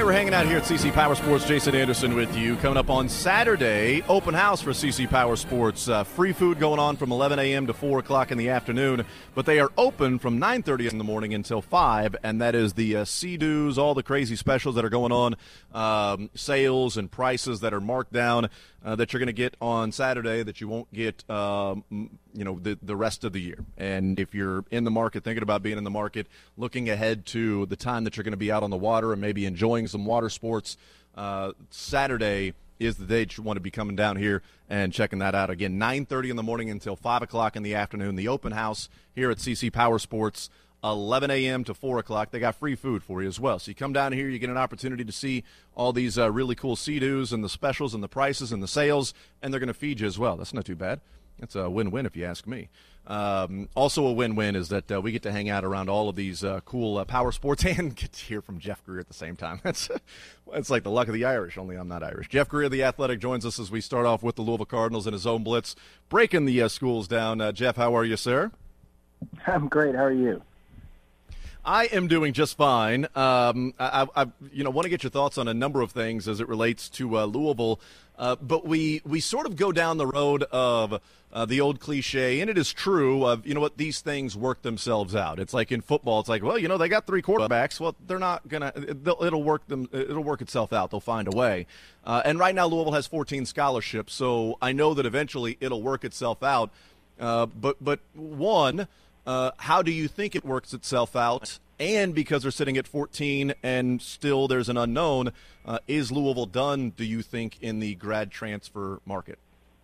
Hi, we're hanging out here at CC Power Sports. Jason Anderson with you. Coming up on Saturday, open house for CC Power Sports. Free food going on from 11 a.m. to 4 o'clock in the afternoon, but they are open from 9:30 in the morning until 5, and that is the Sea-Doos, all the crazy specials that are going on, sales and prices that are marked down that you're going to get on Saturday that you won't get the rest of the year. And if you're in the market, thinking about being in the market, looking ahead to the time that you're going to be out on the water and maybe enjoying some water sports, Saturday is the day that you want to be coming down here and checking that out. Again, 9:30 in the morning until 5 o'clock in the afternoon. The open house here at CC Power Sports, 11 a.m. to 4 o'clock. They got free food for you as well. So you come down here, you get an opportunity to see all these really cool Sea-Doos and the specials and the prices and the sales, and they're going to feed you as well. That's not too bad. It's a win-win if you ask me. Also a win-win is that we get to hang out around all of these cool power sports and get to hear from Jeff Greer at the same time. It's like the luck of the Irish, only I'm not Irish. Jeff Greer, the Athletic, joins us as we start off with the Louisville Cardinals in a zone blitz, breaking the schools down. Jeff, how are you, sir? I'm great. How are you? I am doing just fine. I want to get your thoughts on a number of things as it relates to Louisville, but we sort of go down the road of the old cliche, and it is true of, these things work themselves out. It's like in football, it's like, well, they got 3 quarterbacks. Well, they're not gonna. It'll work itself out. They'll find a way. And right now, Louisville has 14 scholarships, so I know that eventually it'll work itself out. But one. How do you think it works itself out? And because they're sitting at 14 and still there's an unknown, is Louisville done, do you think, in the grad transfer market?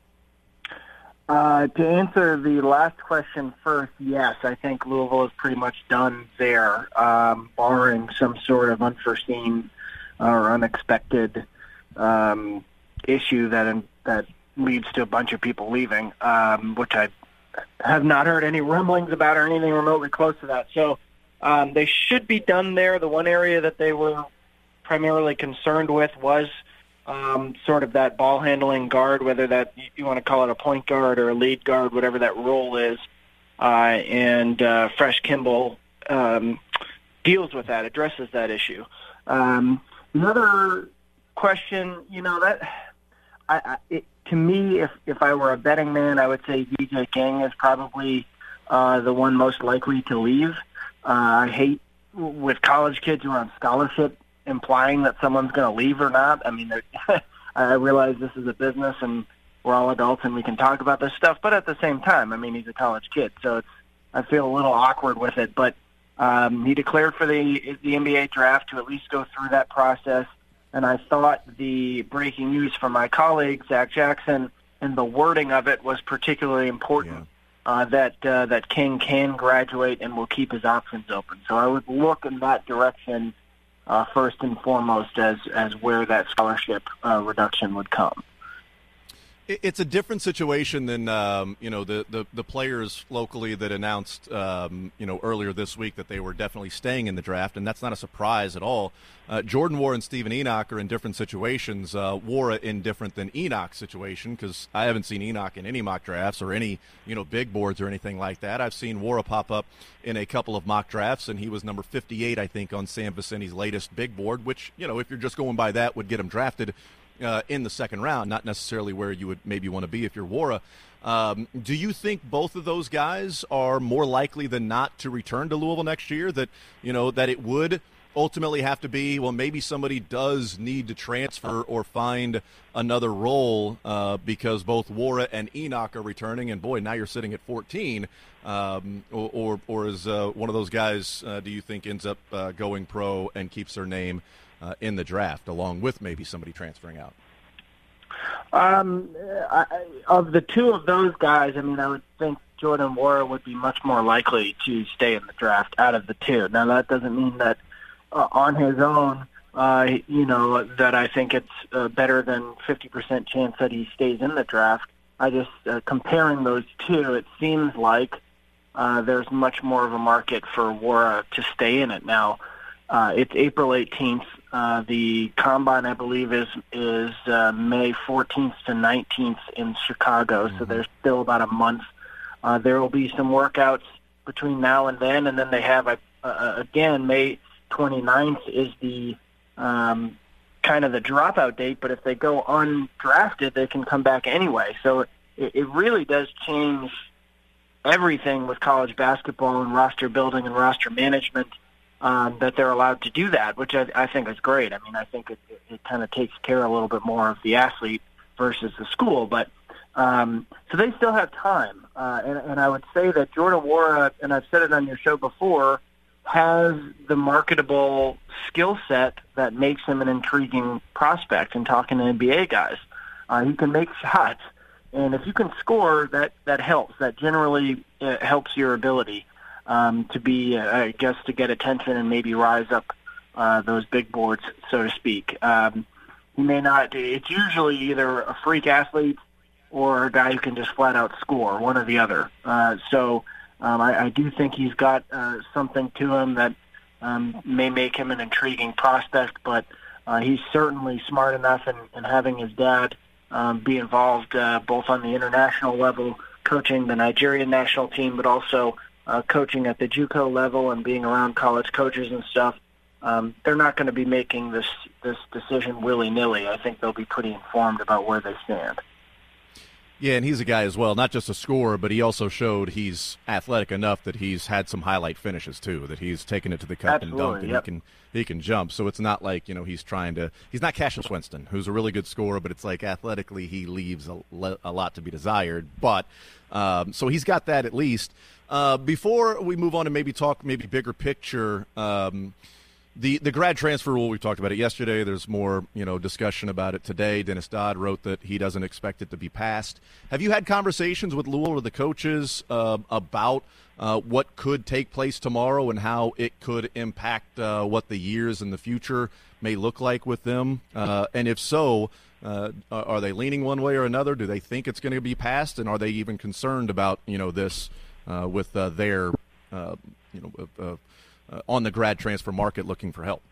To answer the last question first, yes, I think Louisville is pretty much done there, barring some sort of unforeseen or unexpected issue that leads to a bunch of people leaving, which I have not heard any rumblings about or anything remotely close to that. So they should be done there. The one area that they were primarily concerned with was sort of that ball-handling guard, whether that you want to call it a point guard or a lead guard, whatever that role is. And Fresh Kimball deals with that, addresses that issue. Another question, to me, if I were a betting man, I would say DJ King is probably the one most likely to leave. I hate with college kids who are on scholarship implying that someone's going to leave or not. I mean, I realize this is a business and we're all adults and we can talk about this stuff, but at the same time, I mean, he's a college kid, so I feel a little awkward with it. But he declared for the NBA draft to at least go through that process. And I thought the breaking news from my colleague, Zach Jackson, and the wording of it was particularly important, that King can graduate and will keep his options open. So I would look in that direction first and foremost as where that scholarship reduction would come. It's a different situation than the players locally that announced earlier this week that they were definitely staying in the draft, and that's not a surprise at all. Jordan Nwora and Stephen Enoch are in different situations. Nwora in different than Enoch's situation, because I haven't seen Enoch in any mock drafts or any big boards or anything like that. I've seen Nwora pop up in a couple of mock drafts, and he was number 58, I think, on Sam Vicine's latest big board, which if you're just going by that would get him drafted in the second round, not necessarily where you would maybe want to be if you're Nwora. Do you think both of those guys are more likely than not to return to Louisville next year? That that it would ultimately have to be, well, maybe somebody does need to transfer or find another role because both Nwora and Enoch are returning, and boy, now you're sitting at 14. Or is one of those guys, do you think, ends up going pro and keeps their name in the draft, along with maybe somebody transferring out? Of the two of those guys, I mean, I would think Jordan Nwora would be much more likely to stay in the draft out of the two. Now, that doesn't mean that on his own, that I think it's better than 50% chance that he stays in the draft. I just, comparing those two, it seems like there's much more of a market for Nwora to stay in it now. It's April 18th. The combine, I believe, is May 14th to 19th in Chicago, so there's still about a month. There will be some workouts between now and then they have, again, May 29th is the kind of the dropout date, but if they go undrafted, they can come back anyway. So it really does change everything with college basketball and roster building and roster management, that they're allowed to do that, which I think is great. I mean, I think it kind of takes care a little bit more of the athlete versus the school. But so they still have time. And I would say that Jordan Nwora, and I've said it on your show before, has the marketable skill set that makes him an intriguing prospect in talking to NBA guys. He can make shots, and if you can score, that helps. That generally helps your ability to be, I guess, to get attention and maybe rise up those big boards, so to speak. He may not. It's usually either a freak athlete or a guy who can just flat out score, one or the other. I do think he's got something to him that may make him an intriguing prospect, but he's certainly smart enough in having his dad be involved both on the international level, coaching the Nigerian national team, but also coaching at the JUCO level and being around college coaches and stuff. They're not going to be making this decision willy-nilly. I think they'll be pretty informed about where they stand. Yeah, and he's a guy as well, not just a scorer, but he also showed he's athletic enough that he's had some highlight finishes too, that he's taken it to the cup and dunked, and yep. he can jump. So it's not like, he's not Cassius Winston, who's a really good scorer, but it's like athletically he leaves a lot to be desired. But so he's got that at least. Before we move on and maybe talk bigger picture, The grad transfer rule, we talked about it yesterday. There's more, discussion about it today. Dennis Dodd wrote that he doesn't expect it to be passed. Have you had conversations with Louisville or the coaches about what could take place tomorrow and how it could impact what the years in the future may look like with them? And if so, are they leaning one way or another? Do they think it's going to be passed? And are they even concerned about, this with their, on the grad transfer market looking for help?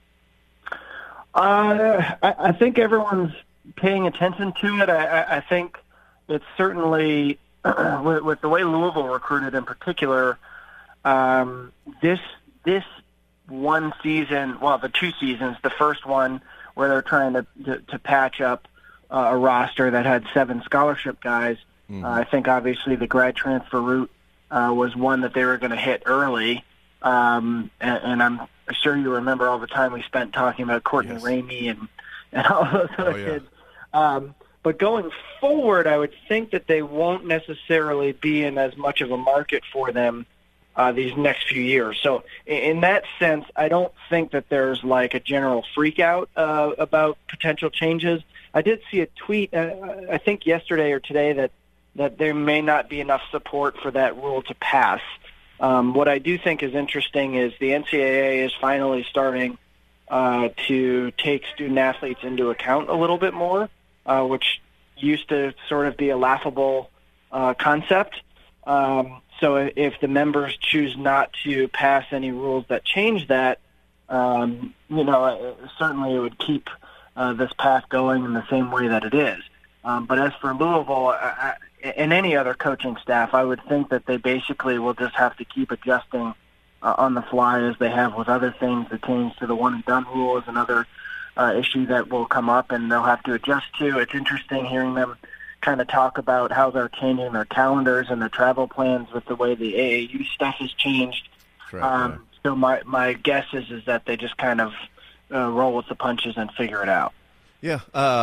I think everyone's paying attention to it. I think it's certainly, with the way Louisville recruited in particular, this one season, well, the 2 seasons, the first one where they're trying to patch up a roster that had 7 scholarship guys. Mm-hmm. I think obviously the grad transfer route was one that they were going to hit early. And I'm sure you remember all the time we spent talking about Courtney Ramey and all those other kids. But going forward, I would think that they won't necessarily be in as much of a market for them these next few years. So in that sense, I don't think that there's like a general freak out about potential changes. I did see a tweet, I think yesterday or today, that there may not be enough support for that rule to pass. What I do think is interesting is the NCAA is finally starting to take student-athletes into account a little bit more, which used to sort of be a laughable concept. So if the members choose not to pass any rules that change that, certainly it would keep this path going in the same way that it is. But as for Louisville, and any other coaching staff, I would think that they basically will just have to keep adjusting on the fly as they have with other things. The change to the one-and-done rule is another issue that will come up, and they'll have to adjust to. It's interesting hearing them kind of talk about how they're changing their calendars and their travel plans with the way the AAU stuff has changed. Right, So my guess is that they just kind of roll with the punches and figure it out. Yeah,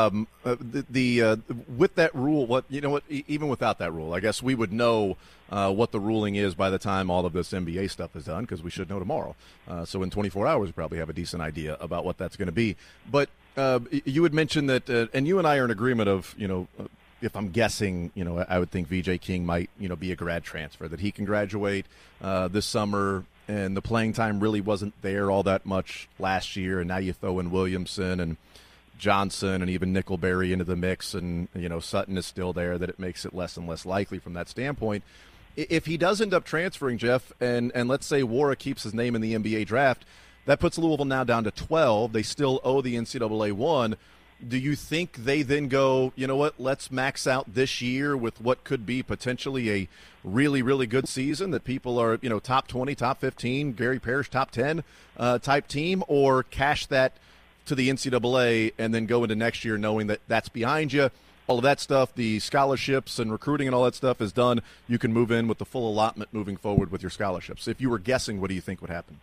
with that rule, even without that rule, I guess we would know what the ruling is by the time all of this NBA stuff is done, because we should know tomorrow. So in 24 hours, we probably have a decent idea about what that's going to be. But you had mentioned that, and you and I are in agreement of, if I'm guessing, I would think VJ King might, be a grad transfer, that he can graduate this summer, and the playing time really wasn't there all that much last year, and now you throw in Williamson and Johnson and even Nickelberry into the mix, and Sutton is still there, that it makes it less and less likely from that standpoint. If he does end up transferring, Jeff, and let's say Nwora keeps his name in the NBA draft, that puts Louisville now down to 12. They still owe the NCAA one. Do you think they then go, let's max out this year with what could be potentially a really, really good season that people are, top 20, top 15, Gary Parrish, top 10 type team, or cash that to the NCAA and then go into next year knowing that that's behind you. All of that stuff, the scholarships and recruiting and all that stuff is done. You can move in with the full allotment moving forward with your scholarships. If you were guessing, what do you think would happen?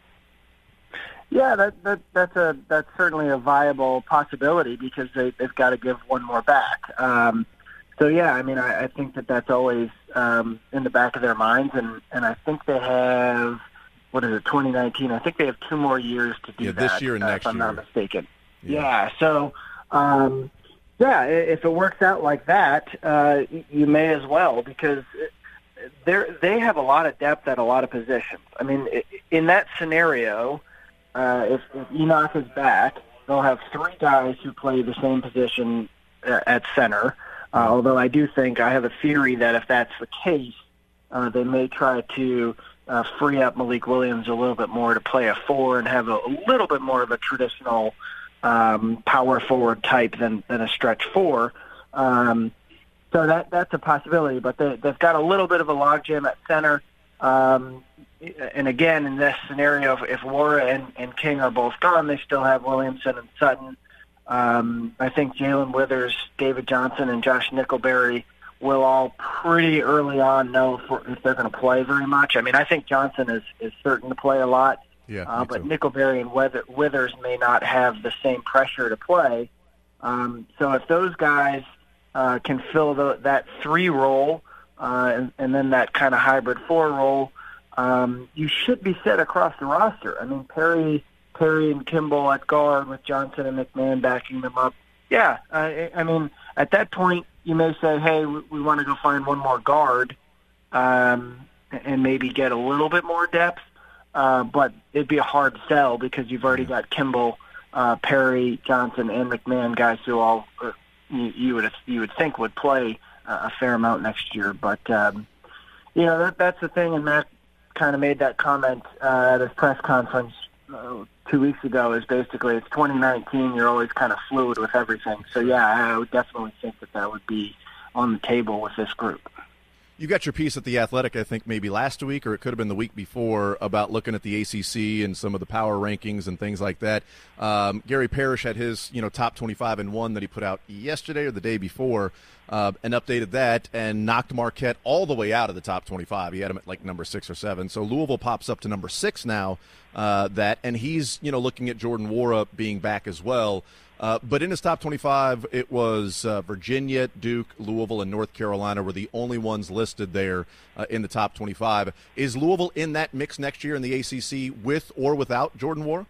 Yeah, that's certainly a viable possibility because they've got to give one more back. So yeah, I mean, I think that's always in the back of their minds, and I think they have 2019. I think they have 2 more years to do that. This year and next year, if I'm not mistaken. Yeah. So. Yeah, if it works out like that, you may as well because they have a lot of depth at a lot of positions. I mean, in that scenario, if Enoch is back, they'll have 3 guys who play the same position at center. Although I do think I have a theory that if that's the case, they may try to free up Malik Williams a little bit more to play a 4 and have a little bit more of a traditional power forward type than a stretch 4. So that's a possibility, but they've got a little bit of a logjam at center. And again, in this scenario, if Wara and King are both gone, they still have Williamson and Sutton. I think Jalen Withers, David Johnson, and Josh Nickelberry will all pretty early on know if they're going to play very much. I mean, I think Johnson is certain to play a lot. Yeah, but Nickelberry and Withers may not have the same pressure to play. So if those guys can fill that 3 role and then that kind of hybrid 4 role, you should be set across the roster. I mean, Perry and Kimball at guard with Johnson and McMahon backing them up. Yeah, I mean, at that point, you may say, hey, we want to go find one more guard and maybe get a little bit more depth. But it'd be a hard sell because you've already got Kimball, Perry, Johnson, and McMahon, guys who all you would think would play a fair amount next year. But that's the thing. And Matt kind of made that comment at his press conference 2 weeks ago. Is basically it's 2019. You're always kind of fluid with everything. So yeah, I would definitely think that would be on the table with this group. You got your piece at The Athletic, I think, maybe last week, or it could have been the week before, about looking at the ACC and some of the power rankings and things like that. Gary Parrish had his, top 25 and 1 that he put out yesterday or the day before, and updated that and knocked Marquette all the way out of the top 25. He had him at like number 6 or 7. So Louisville pops up to number 6 now. And he's, looking at Jordan Wara being back as well. But in his top 25, it was Virginia, Duke, Louisville, and North Carolina were the only ones listed there in the top 25. Is Louisville in that mix next year in the ACC with or without Jordan Wara?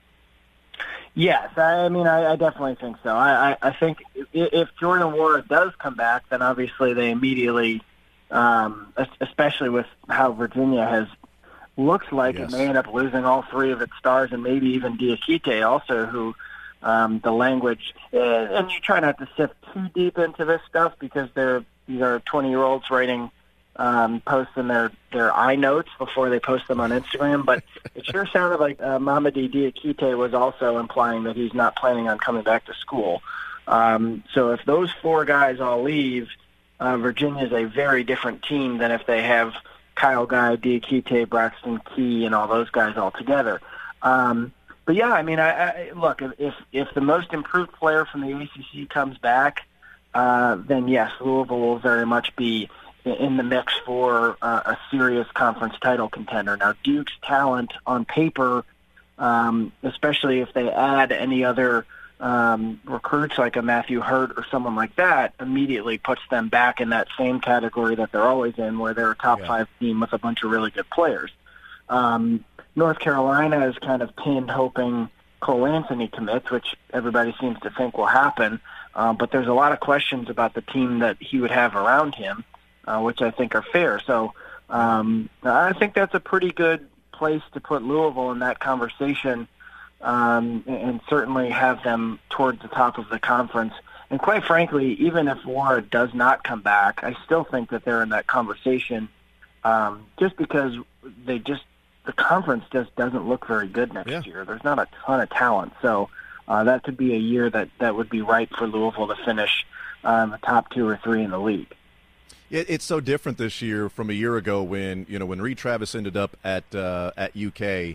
Yes, I mean, I definitely think so. I think if Jordan Wara does come back, then obviously they immediately, especially with how Virginia looks like it may end up losing all 3 of its stars and maybe even Diakite also, who the language, and you try not to sift too deep into this stuff because these are 20-year-olds writing posts in their iNotes before they post them on Instagram, but it sure sounded like Mamadi Diakite was also implying that he's not planning on coming back to school. So if those 4 guys all leave, Virginia's a very different team than if they have Kyle Guy, Diakite, Braxton Key, and all those guys all together. But yeah, I mean, I look, if the most improved player from the ACC comes back, then yes, Louisville will very much be in the mix for a serious conference title contender. Now, Duke's talent on paper, especially if they add any other recruits like a Matthew Hurt or someone like that, immediately puts them back in that same category that they're always in, where they're a top 5 team with a bunch of really good players. North Carolina is kind of pinned hoping Cole Anthony commits, which everybody seems to think will happen. But there's a lot of questions about the team that he would have around him, which I think are fair. So I think that's a pretty good place to put Louisville in that conversation, and certainly have them towards the top of the conference. And quite frankly, even if Wara does not come back, I still think that they're in that conversation just because the conference just doesn't look very good next year. There's not a ton of talent. So that could be a year that would be ripe for Louisville to finish the top 2 or 3 in the league. It's so different this year from a year ago when Reed Travis ended up at UK.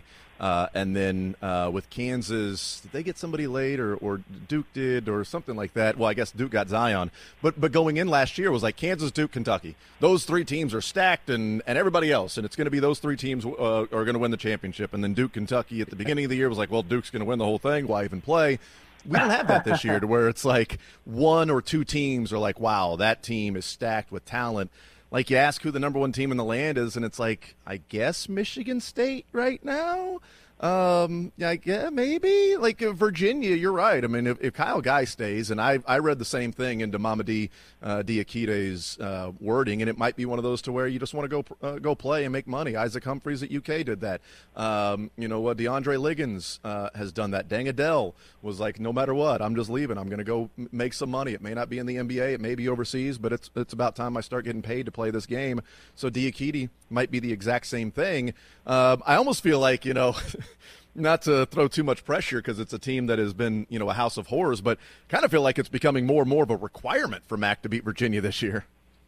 And then with Kansas, did they get somebody late or Duke did or something like that? Well, I guess Duke got Zion. But going in last year was like Kansas, Duke, Kentucky. Those three teams are stacked and everybody else. And it's going to be those three teams are going to win the championship. And then Duke, Kentucky at the beginning of the year was like, well, Duke's going to win the whole thing. Why even play? We don't have that this year to where it's like one or two teams are like, wow, that team is stacked with talent. Like you ask who the number one team in the land is, and it's like, I guess Michigan State right now? Yeah, maybe. Like Virginia, you're right. I mean, if Kyle Guy stays, and I read the same thing into Mamadi Diakité's wording, and it might be one of those to where you just want to go play and make money. Isaac Humphries at UK did that. DeAndre Liggins has done that. Deng Adele was like, no matter what, I'm just leaving. I'm going to go make some money. It may not be in the NBA. It may be overseas, but it's about time I start getting paid to play this game. So Diakité might be the exact same thing. I almost feel like, not to throw too much pressure because it's a team that has been, a house of horrors, but kind of feel like it's becoming more and more of a requirement for Mac to beat Virginia this year.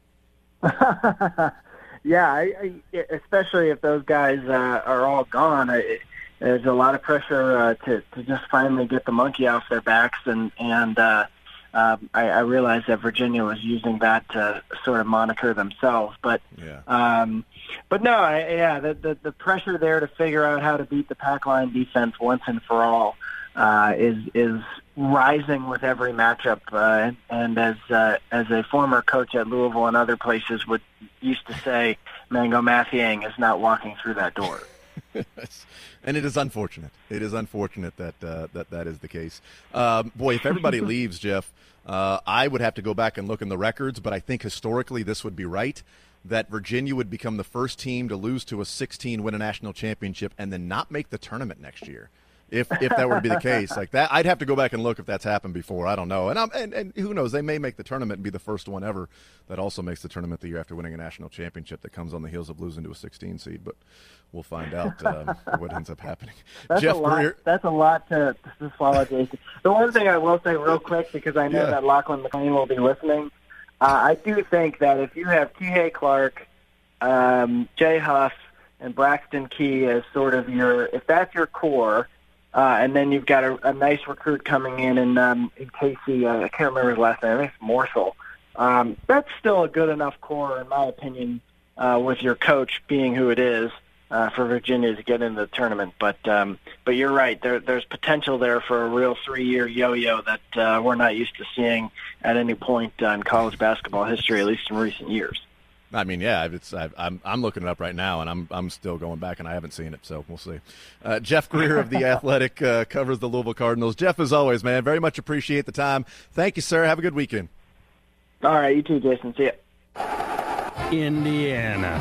Yeah, especially if those guys are all gone. There's a lot of pressure to just finally get the monkey off their backs, and I realized that Virginia was using that to sort of moniker themselves, but yeah. But no, the pressure there to figure out how to beat the pack line defense once and for all is rising with every matchup. And as a former coach at Louisville and other places used to say, Mango Mathiang is not walking through that door. And it is unfortunate. It is unfortunate that is the case. Boy, if everybody leaves, Jeff, I would have to go back and look in the records, but I think historically this would be right, that Virginia would become the first team to lose to a 16, win a national championship, and then not make the tournament next year. If that were to be the case, like that, I'd have to go back and look if that's happened before. I don't know, and who knows? They may make the tournament and be the first one ever that also makes the tournament the year after winning a national championship that comes on the heels of losing to a 16 seed. But we'll find out what ends up happening. That's Jeff a lot. Greer. That's a lot to swallow, Jason. The one thing I will say real quick, because I know that Lachlan McLean will be listening, I do think that if you have Kihei Clark, Jay Huff, and Braxton Key as sort of if that's your core. And then you've got a nice recruit coming in Casey, I can't remember his last name, I think it's Morsel. That's still a good enough core, in my opinion, with your coach being who it is, for Virginia to get into the tournament. But you're right, there's potential there for a real 3-year yo-yo that we're not used to seeing at any point in college basketball history, at least in recent years. I mean, yeah, I'm looking it up right now, and I'm still going back, and I haven't seen it, so we'll see. Jeff Greer of The Athletic covers the Louisville Cardinals. Jeff, as always, man, very much appreciate the time. Thank you, sir. Have a good weekend. All right, you too, Jason. See ya. Indiana.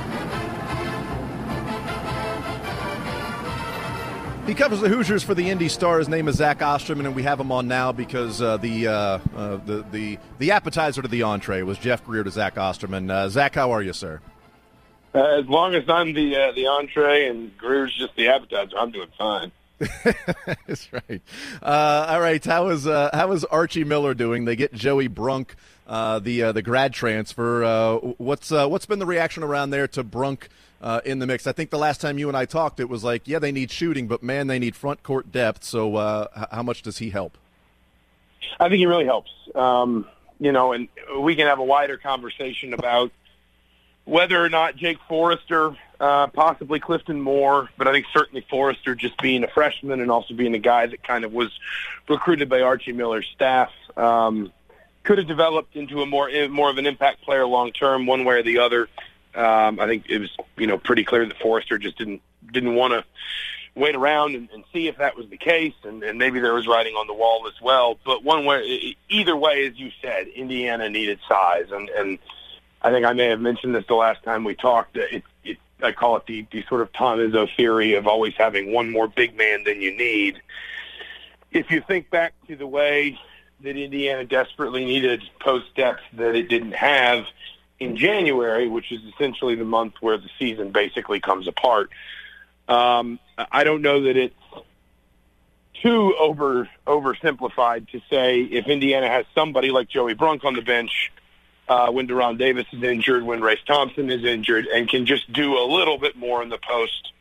He covers the Hoosiers for the Indy Star. His name is Zach Osterman, and we have him on now because the appetizer to the entree was Jeff Greer to Zach Osterman. Zach, how are you, sir? As long as I'm the entree and Greer's just the appetizer, I'm doing fine. That's right. All right. How is Archie Miller doing? They get Joey Brunk, the grad transfer. What's been the reaction around there to Brunk in the mix? I think the last time you and I talked, it was like, yeah, they need shooting, but man, they need front court depth. So how much does he help? I think he really helps. And we can have a wider conversation about whether or not Jake Forrester, possibly Clifton Moore, but I think certainly Forrester, just being a freshman and also being a guy that kind of was recruited by Archie Miller's staff, could have developed into a more of an impact player long term, one way or the other. I think it was, pretty clear that Forrester just didn't want to wait around and see if that was the case, and maybe there was writing on the wall as well. But either way, as you said, Indiana needed size, and I think I may have mentioned this the last time we talked. I call it the sort of Tom Izzo theory of always having one more big man than you need. If you think back to the way that Indiana desperately needed post depth that it didn't have in January, which is essentially the month where the season basically comes apart, I don't know that it's too oversimplified to say if Indiana has somebody like Joey Brunk on the bench, when Deron Davis is injured, when Race Thompson is injured, and can just do a little bit more in the post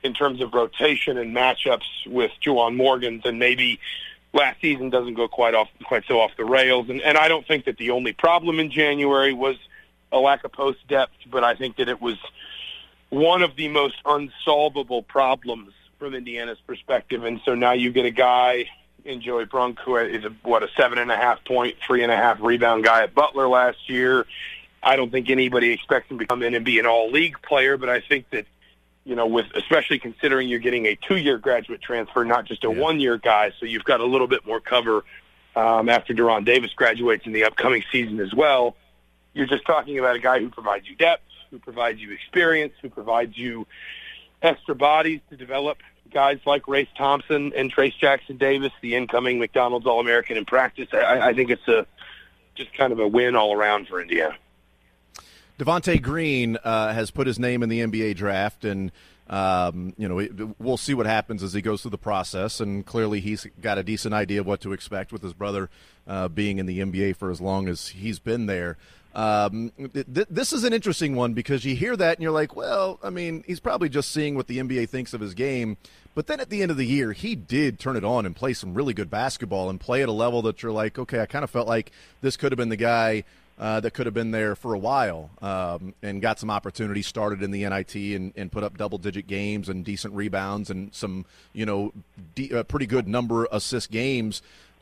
in terms of rotation and matchups with Juwan Morgans, and maybe last season doesn't go quite so off the rails. And I don't think that the only problem in January was a lack of post depth, but I think that it was one of the most unsolvable problems from Indiana's perspective. And so now you get a guy in Joey Brunk, who is a 7.5 point, 3.5 rebound guy at Butler last year. I don't think anybody expects him to come in and be an all-league player, but I think that, with especially considering you're getting a 2-year graduate transfer, not just a 1-year guy, so you've got a little bit more cover after De'Ron Davis graduates in the upcoming season as well. You're just talking about a guy who provides you depth, who provides you experience, who provides you extra bodies to develop guys like Race Thompson and Trace Jackson Davis, the incoming McDonald's All-American in practice. I think it's just kind of a win all around for Indiana. Devontae Green has put his name in the NBA draft, and we'll see what happens as he goes through the process. And clearly, he's got a decent idea of what to expect with his brother being in the NBA for as long as he's been there. This is an interesting one because you hear that and you're like, well, I mean, he's probably just seeing what the NBA thinks of his game. But then at the end of the year, he did turn it on and play some really good basketball and play at a level that you're like, okay, I kind of felt like this could have been the guy that could have been there for a while and got some opportunities, started in the NIT and put up double-digit games and decent rebounds and some, pretty good number assist games.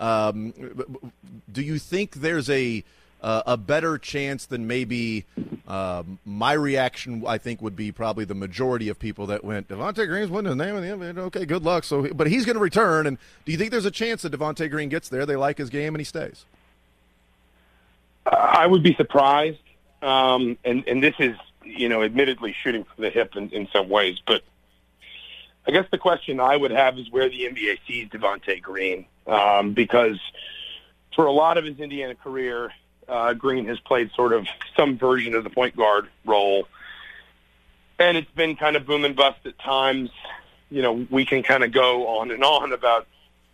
Do you think there's a better chance than maybe my reaction, I think, would be probably the majority of people that went, Devontae Green's winning the name of the NBA. Okay, good luck. But he's going to return. And do you think there's a chance that Devontae Green gets there, they like his game, and he stays? I would be surprised. And this is, admittedly shooting from the hip in some ways. But I guess the question I would have is where the NBA sees Devontae Green. Because for a lot of his Indiana career, Green has played sort of some version of the point guard role. And it's been kind of boom and bust at times. We can kind of go on and on about,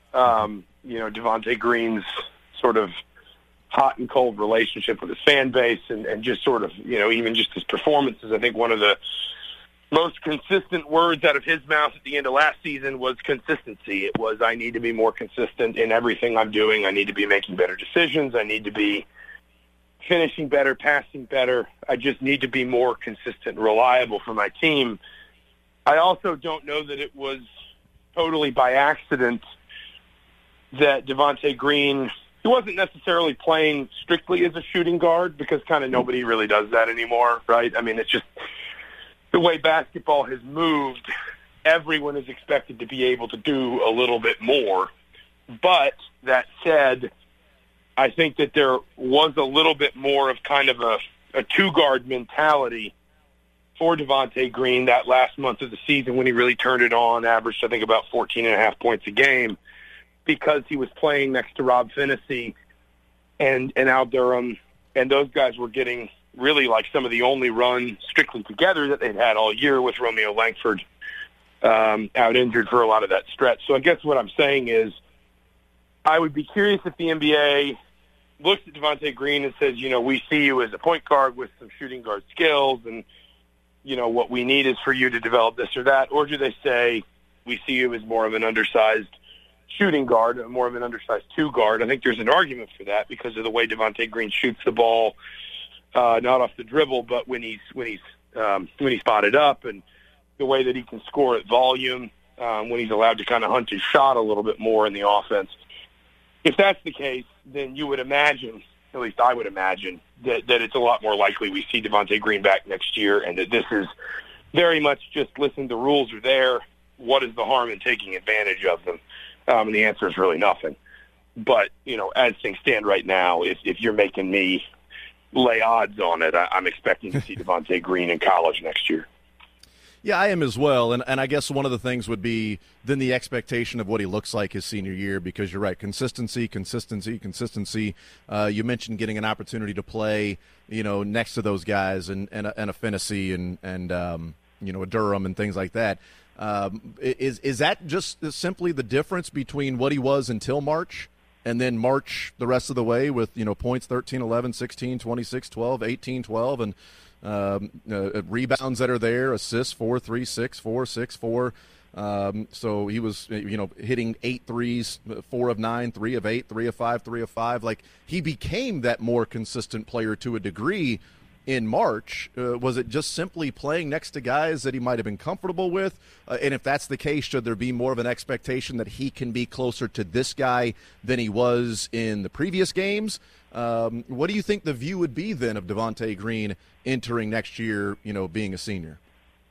Devontae Green's sort of hot and cold relationship with his fan base and just sort of, even just his performances. I think one of the most consistent words out of his mouth at the end of last season was consistency. It was, I need to be more consistent in everything I'm doing. I need to be making better decisions. I need to be finishing better, passing better. I just need to be more consistent and reliable for my team. I also don't know that it was totally by accident that Devontae Green, he wasn't necessarily playing strictly as a shooting guard because kind of nobody really does that anymore, right? I mean, it's just the way basketball has moved. Everyone is expected to be able to do a little bit more. But that said, I think that there was a little bit more of kind of a two-guard mentality for Devontae Green that last month of the season when he really turned it on, averaged, I think, about 14.5 points a game, because he was playing next to Rob Finney and Al Durham, and those guys were getting really like some of the only run strictly together that they'd had all year, with Romeo Langford out injured for a lot of that stretch. So I guess what I'm saying is I would be curious if the NBA looks at Devontae Green and says, we see you as a point guard with some shooting guard skills, and, what we need is for you to develop this or that. Or do they say, we see you as more of an undersized shooting guard, more of an undersized two guard? I think there's an argument for that because of the way Devontae Green shoots the ball, not off the dribble, but when he's spotted up, and the way that he can score at volume, when he's allowed to kind of hunt his shot a little bit more in the offense. If that's the case, then you would imagine, at least I would imagine, that it's a lot more likely we see Devontae Green back next year, and that this is very much just, listen, the rules are there. What is the harm in taking advantage of them? And the answer is really nothing. But, as things stand right now, if you're making me lay odds on it, I'm expecting to see Devontae Green in college next year. Yeah, I am as well, and I guess one of the things would be then the expectation of what he looks like his senior year, because you're right, consistency. You mentioned getting an opportunity to play, next to those guys and a Finney and a Durham and things like that. Is that just simply the difference between what he was until March and then March the rest of the way with, points 13, 11, 16, 26, 12, 18, 12, and rebounds that are there, assists 4, 3, 6, 4, 6, 4. So he was, hitting 8 threes, 4 of 9, 3 of 8, 3 of 5, 3 of 5. Like, he became that more consistent player to a degree in March. Was it just simply playing next to guys that he might have been comfortable with? And if that's the case, should there be more of an expectation that he can be closer to this guy than he was in the previous games? What do you think the view would be then of Devontae Green entering next year, being a senior?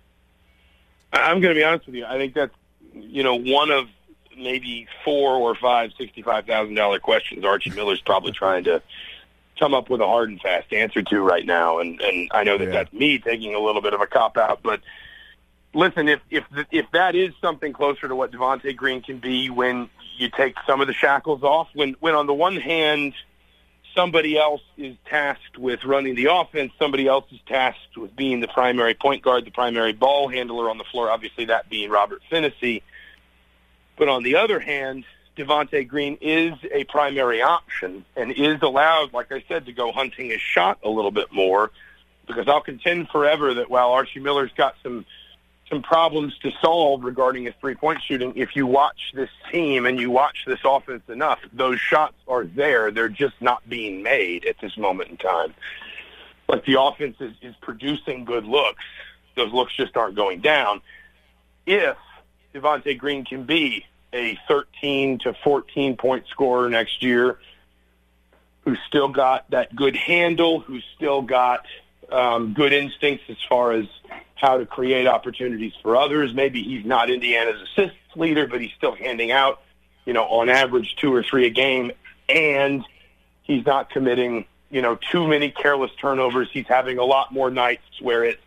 I'm going to be honest with you. I think that's, one of maybe 4 or 5 $65,000 questions Archie Miller's probably trying to come up with a hard and fast answer to right now. And I know that that's me taking a little bit of a cop-out. But listen, if that is something closer to what Devontae Green can be when you take some of the shackles off, when on the one hand somebody else is tasked with running the offense, somebody else is tasked with being the primary point guard, the primary ball handler on the floor, obviously that being Robert Phinisee. But on the other hand, Devontae Green is a primary option and is allowed, like I said, to go hunting his shot a little bit more, because I'll contend forever that while Archie Miller's got some problems to solve regarding his three-point shooting, if you watch this team and you watch this offense enough, those shots are there. They're just not being made at this moment in time. Like, the offense is producing good looks. Those looks just aren't going down. If Devontae Green can be a 13 to 14-point scorer next year, who's still got that good handle, who's still got good instincts as far as how to create opportunities for others. Maybe he's not Indiana's assist leader, but he's still handing out, on average 2 or 3 a game, and he's not committing, too many careless turnovers. He's having a lot more nights where it's,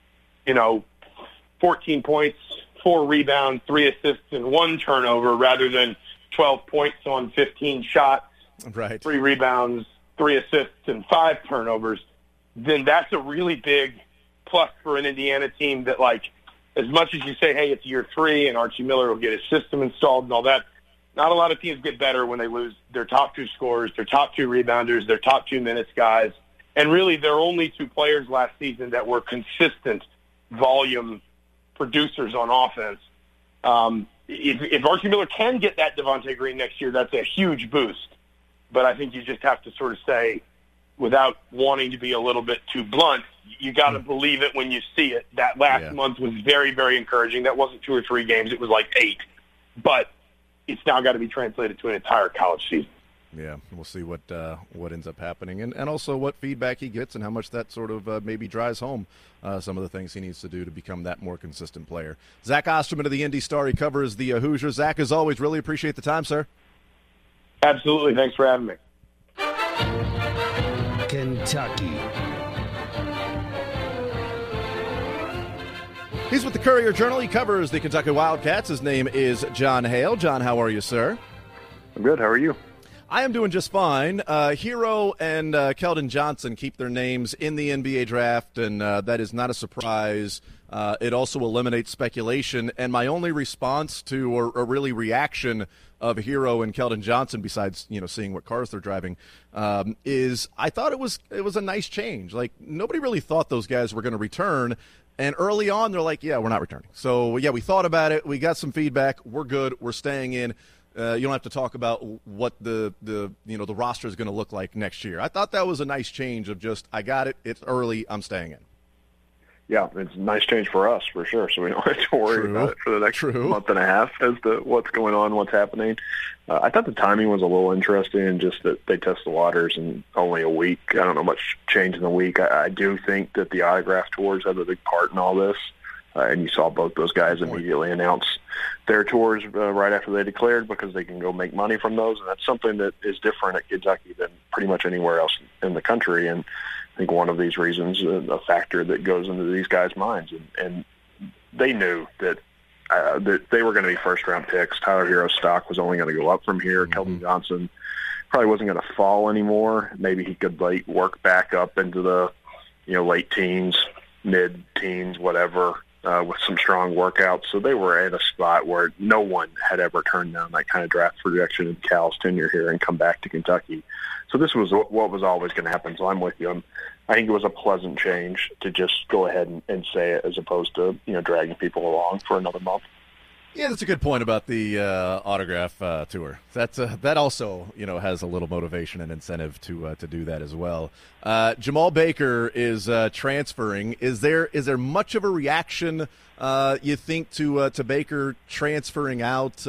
14 points, 4 rebounds, 3 assists, and 1 turnover, rather than 12 points on 15 shots, right, 3 rebounds, 3 assists, and 5 turnovers. Then that's a really big plus for an Indiana team that, like, as much as you say, hey, it's year 3 and Archie Miller will get his system installed and all that, not a lot of teams get better when they lose their top 2 scorers, their top 2 rebounders, their top 2 minutes guys. And really, there are only 2 players last season that were consistent volume producers on offense. If Archie Miller can get that Devontae Green next year, that's a huge boost. But I think you just have to sort of say, without wanting to be a little bit too blunt, you got to believe it when you see it. That last month was very, very encouraging. That wasn't 2 or 3 games. It was like 8. But it's now got to be translated to an entire college season. Yeah, we'll see what ends up happening, and also what feedback he gets and how much that sort of maybe drives home some of the things he needs to do to become that more consistent player. Zach Osterman of the Indy Star, he covers the Hoosiers. Zach, as always, really appreciate the time, sir. Absolutely. Thanks for having me. Kentucky. He's with the Courier-Journal. He covers the Kentucky Wildcats. His name is John Hale. John, how are you, sir? I'm good. How are you? I am doing just fine. Hero and Keldon Johnson keep their names in the NBA draft, and that is not a surprise. It also eliminates speculation. And my only response to, or really reaction of Hero and Keldon Johnson, besides seeing what cars they're driving, is I thought it was a nice change. Like, nobody really thought those guys were going to return. And early on, they're like, yeah, we're not returning. So, yeah, we thought about it. We got some feedback. We're good. We're staying in. You don't have to talk about what the roster is going to look like next year. I thought that was a nice change of just, I got it. It's early. I'm staying in. Yeah, it's a nice change for us, for sure, so we don't have to worry about it for the next month and a half as to what's going on, what's happening. I thought the timing was a little interesting, just that they test the waters in only a week. I don't know much change in the week. I do think that the autograph tours have a big part in all this, and you saw both those guys immediately announce their tours right after they declared, because they can go make money from those, and that's something that is different at Kentucky than pretty much anywhere else in the country. And I think one of these reasons, a factor that goes into these guys' minds, and they knew that they were going to be first-round picks. Tyler Hero's stock was only going to go up from here. Keldon Johnson probably wasn't going to fall anymore. Maybe he could work back up into the late teens, mid-teens, whatever. with some strong workouts. So they were at a spot where no one had ever turned down that kind of draft projection in Cal's tenure here and come back to Kentucky. So this was what was always going to happen. So I'm with you. I think it was a pleasant change to just go ahead and say it as opposed to, dragging people along for another month. Yeah, that's a good point about the autograph tour. That also, has a little motivation and incentive to do that as well. Jamal Baker is transferring. Is there much of a reaction, you think, to Baker transferring out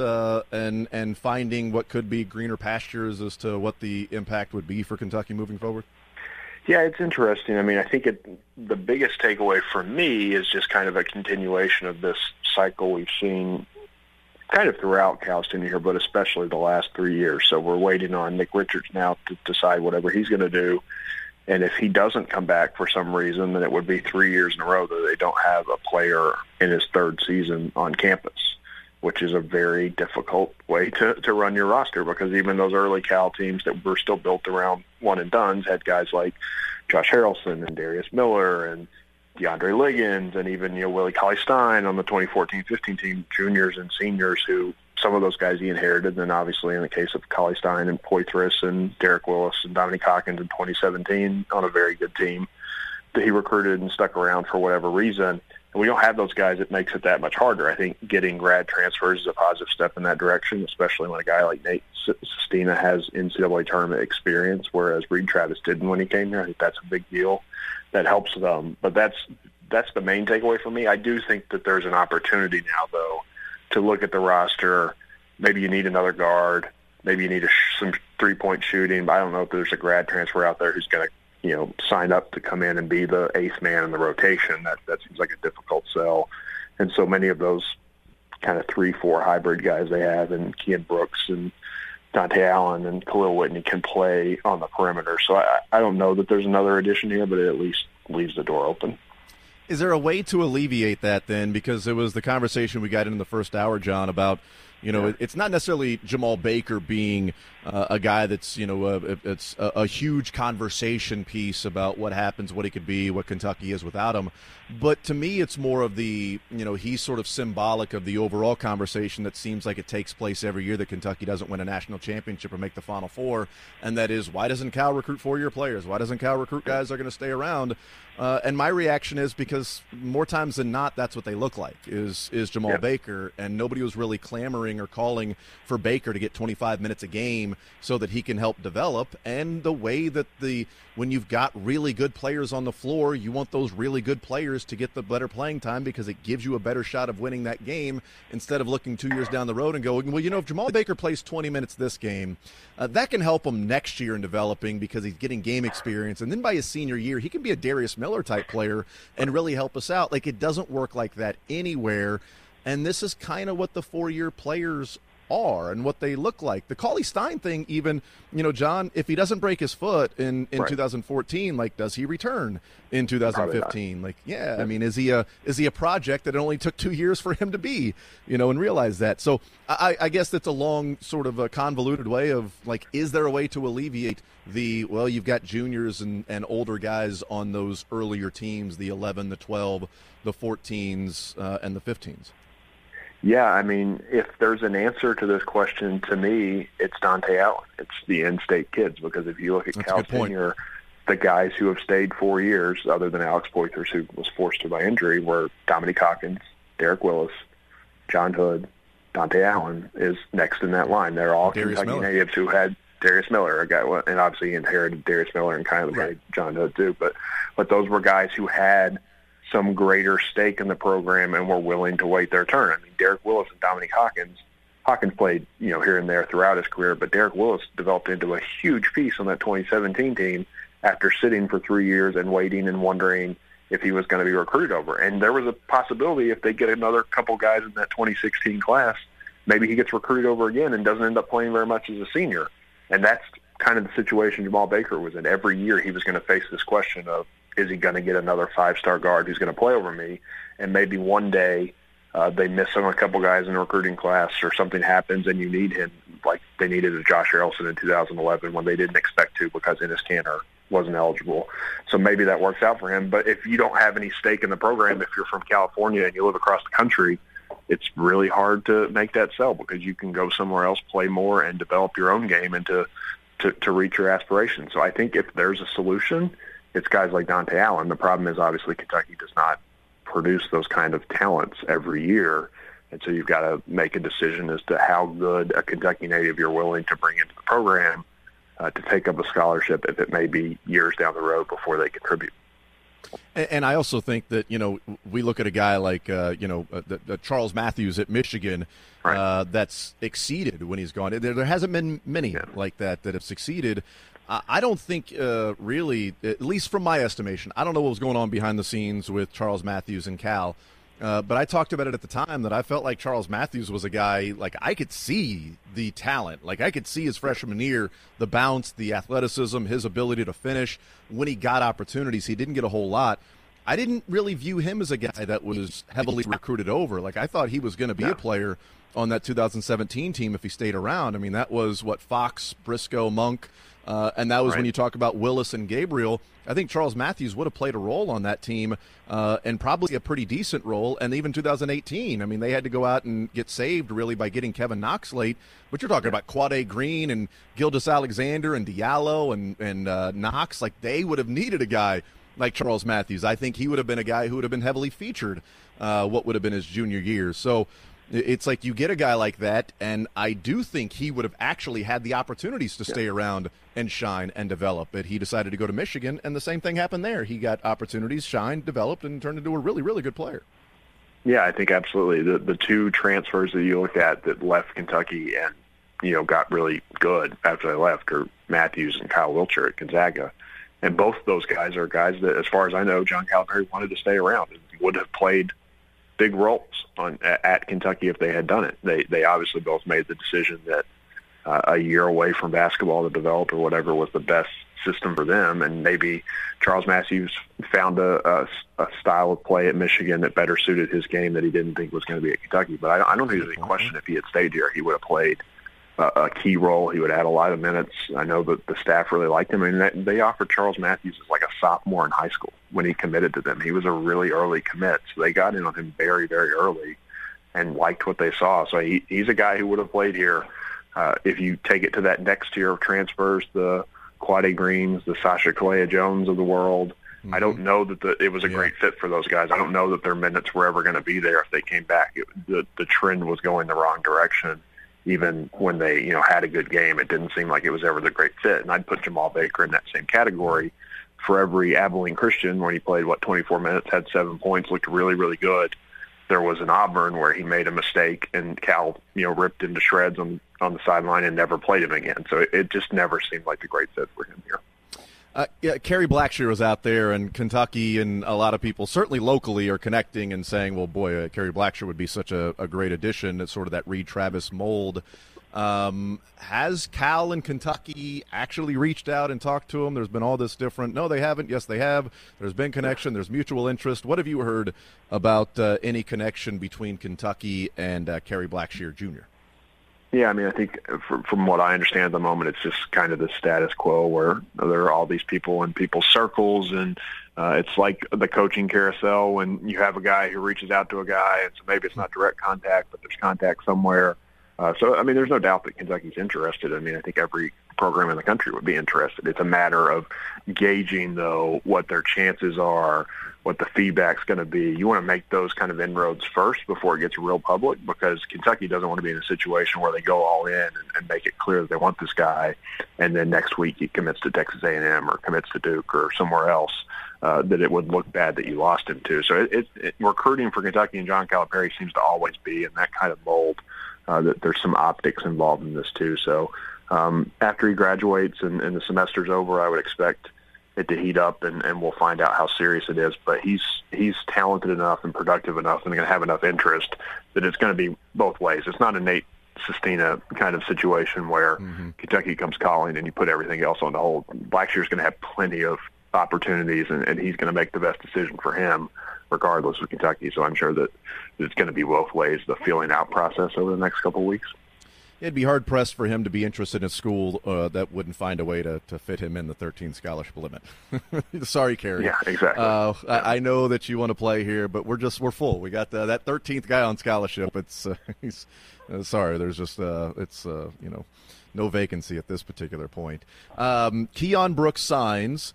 and finding what could be greener pastures as to what the impact would be for Kentucky moving forward? Yeah, it's interesting. I mean, I think the biggest takeaway for me is just kind of a continuation of this cycle we've seen kind of throughout Cal's tenure here, but especially the last 3 years. So we're waiting on Nick Richards now to decide whatever he's going to do. And if he doesn't come back for some reason, then it would be 3 years in a row that they don't have a player in his third season on campus, which is a very difficult way to run your roster, because even those early Cal teams that were still built around one-and-dones had guys like Josh Harrelson and Darius Miller and DeAndre Liggins and even, Willie Cauley-Stein on the 2014-15 team, juniors and seniors who some of those guys he inherited. Then obviously in the case of Cauley-Stein and Poitras and Derek Willis and Dominique Hawkins in 2017 on a very good team that he recruited and stuck around for whatever reason. And we don't have those guys. It makes it that much harder. I think getting grad transfers is a positive step in that direction, especially when a guy like Nate Sestina has NCAA tournament experience, whereas Reed Travis didn't when he came here. I think that's a big deal. That helps them. But that's the main takeaway for me. I do think that there's an opportunity now, though, to look at the roster. Maybe you need another guard. Maybe you need some three-point shooting. I don't know if there's a grad transfer out there who's going to sign up to come in and be the eighth man in the rotation. That seems like a difficult sell. And so many of those kind of 3-4 hybrid guys they have, and Keon Brooks and Dante Allen and Khalil Whitney can play on the perimeter. So I don't know that there's another addition here, but it at least leaves the door open. Is there a way to alleviate that then? Because it was the conversation we got in the first hour, John, about it's not necessarily Jamal Baker being a guy that's, it's a huge conversation piece about what happens, what he could be, what Kentucky is without him. But to me, it's more of the, he's sort of symbolic of the overall conversation that seems like it takes place every year that Kentucky doesn't win a national championship or make the Final Four. And that is, why doesn't Cal recruit four-year players? Why doesn't Cal recruit guys that are going to stay around? And my reaction is because more times than not, that's what they look like, is Jamal Baker. And nobody was really clamoring or calling for Baker to get 25 minutes a game so that he can help develop. And the way that when you've got really good players on the floor, you want those really good players to get the better playing time because it gives you a better shot of winning that game instead of looking 2 years down the road and going, well, if Jamal Baker plays 20 minutes this game, that can help him next year in developing because he's getting game experience. And then by his senior year, he can be a Darius Miller type player and really help us out. Like, it doesn't work like that anywhere. And this is kind of what the four-year players are and what they look like. The Cauley-Stein thing, even, John, if he doesn't break his foot in 2014, like, does he return in 2015? Like, I mean, is he a project that it only took 2 years for him to be, and realize that? So I guess that's a long sort of a convoluted way of, like, is there a way to alleviate you've got juniors and older guys on those earlier teams, the 11, the 12, the 14s, and the 15s? Yeah, I mean, if there's an answer to this question, to me, it's Dante Allen. It's the in-state kids, because if you look at Cal tenure, the guys who have stayed 4 years, other than Alex Poitras, who was forced to by injury, were Dominique Hawkins, Derek Willis, John Hood, Dante Allen is next in that line. They're all Darius Kentucky Miller. natives who had Darius Miller, a guy, and obviously he inherited Darius Miller and kind of played John Hood too. But those were guys who had some greater stake in the program and were willing to wait their turn. I mean, Derek Willis and Dominique Hawkins played, here and there throughout his career, but Derek Willis developed into a huge piece on that 2017 team after sitting for 3 years and waiting and wondering if he was going to be recruited over. And there was a possibility if they get another couple guys in that 2016 class, maybe he gets recruited over again and doesn't end up playing very much as a senior. And that's kind of the situation Jamal Baker was in. Every year he was going to face this question of, is he going to get another five-star guard who's going to play over me? And maybe one day they miss on a couple guys in the recruiting class or something happens and you need him, like they needed a Josh Harrelson in 2011 when they didn't expect to because Enes Kanter wasn't eligible. So maybe that works out for him. But if you don't have any stake in the program, if you're from California and you live across the country, it's really hard to make that sell because you can go somewhere else, play more, and develop your own game and to reach your aspirations. So I think if there's a solution, it's guys like Dante Allen. The problem is obviously Kentucky does not produce those kind of talents every year. And so you've got to make a decision as to how good a Kentucky native you're willing to bring into the program to take up a scholarship if it may be years down the road before they contribute. And I also think that, we look at a guy like, Charles Matthews at Michigan that's exceeded when he's gone. There hasn't been many like that have succeeded. I don't think really, at least from my estimation, I don't know what was going on behind the scenes with Charles Matthews and Cal. But I talked about it at the time that I felt like Charles Matthews was a guy, like I could see the talent. Like I could see his freshman year, the bounce, the athleticism, his ability to finish. When he got opportunities, he didn't get a whole lot. I didn't really view him as a guy that was heavily recruited over. Like I thought he was going to be a player on that 2017 team if he stayed around. I mean, that was what Fox, Briscoe, Monk, and that was when you talk about Willis and Gabriel. I think Charles Matthews would have played a role on that team and probably a pretty decent role. And even 2018, I mean, they had to go out and get saved really by getting Kevin Knox late. But you're talking about Quade Green and Gildas Alexander and Diallo and Knox. Like they would have needed a guy like Charles Matthews. I think he would have been a guy who would have been heavily featured what would have been his junior year. So it's like you get a guy like that, and I do think he would have actually had the opportunities to stay around and shine and develop. But he decided to go to Michigan, and the same thing happened there. He got opportunities, shined, developed, and turned into a really, really good player. Yeah, I think absolutely. The two transfers that you look at that left Kentucky and, got really good after they left are Matthews and Kyle Wiltshire at Gonzaga. And both of those guys are guys that, as far as I know, John Calipari wanted to stay around and would have played big roles at Kentucky if they had done it. They obviously both made the decision that a year away from basketball to develop or whatever was the best system for them, and maybe Charles Matthews found a style of play at Michigan that better suited his game that he didn't think was going to be at Kentucky. But I don't think there's any question if he had stayed here, he would have played a key role. He would have had a lot of minutes. I know that the staff really liked him. I mean, they offered Charles Matthews as like a sophomore in high school when he committed to them. He was a really early commit, so they got in on him very, very early and liked what they saw. So he's a guy who would have played here. If you take it to that next tier of transfers, the Quade Greens, the Sasha Kalea-Jones of the world, I don't know that it was a great fit for those guys. I don't know that their minutes were ever going to be there if they came back. The trend was going the wrong direction. Even when they, had a good game, it didn't seem like it was ever the great fit. And I'd put Jamal Baker in that same category. For every Abilene Christian, when he played, 24 minutes, had 7 points, looked really, really good. There was an Auburn where he made a mistake and Cal, ripped into shreds on the sideline and never played him again. So it just never seemed like a great fit for him here. Kerry Blackshear was out there, and Kentucky and a lot of people, certainly locally, are connecting and saying, well, boy, Kerry Blackshear would be such a great addition. It's sort of that Reed Travis mold. Has Cal and Kentucky actually reached out and talked to him? There's been all this different. No, they haven't. Yes, they have. There's been connection. There's mutual interest. What have you heard about any connection between Kentucky and Kerry Blackshear Jr.? Yeah, I mean, I think from what I understand at the moment, it's just kind of the status quo where there are all these people in people's circles, and it's like the coaching carousel when you have a guy who reaches out to a guy, and so maybe it's not direct contact, but there's contact somewhere. So, I mean, there's no doubt that Kentucky's interested. I mean, I think every program in the country would be interested. It's a matter of gauging, though, what their chances are, what the feedback's going to be. You want to make those kind of inroads first before it gets real public, because Kentucky doesn't want to be in a situation where they go all in and make it clear that they want this guy, and then next week he commits to Texas A&M or commits to Duke or somewhere else, that it would look bad that you lost him to. So recruiting for Kentucky and John Calipari seems to always be in that kind of mold. That there's some optics involved in this too. So after he graduates and the semester's over, I would expect it to heat up, and we'll find out how serious it is. But he's talented enough and productive enough and going to have enough interest that it's going to be both ways. It's not a Nate Sestina kind of situation where Kentucky comes calling and you put everything else on the hold. Blackshear's going to have plenty of opportunities, and he's going to make the best decision for him regardless of Kentucky. So I'm sure that it's going to be both ways, the feeling out process over the next couple of weeks. it'd be hard-pressed for him to be interested in a school that wouldn't find a way to fit him in the 13 scholarship limit. Sorry, Kerry. Yeah, exactly. I know that you want to play here, but we're full. We got that 13th guy on scholarship. It's sorry, there's just no vacancy at this particular point. Keon Brooks signs.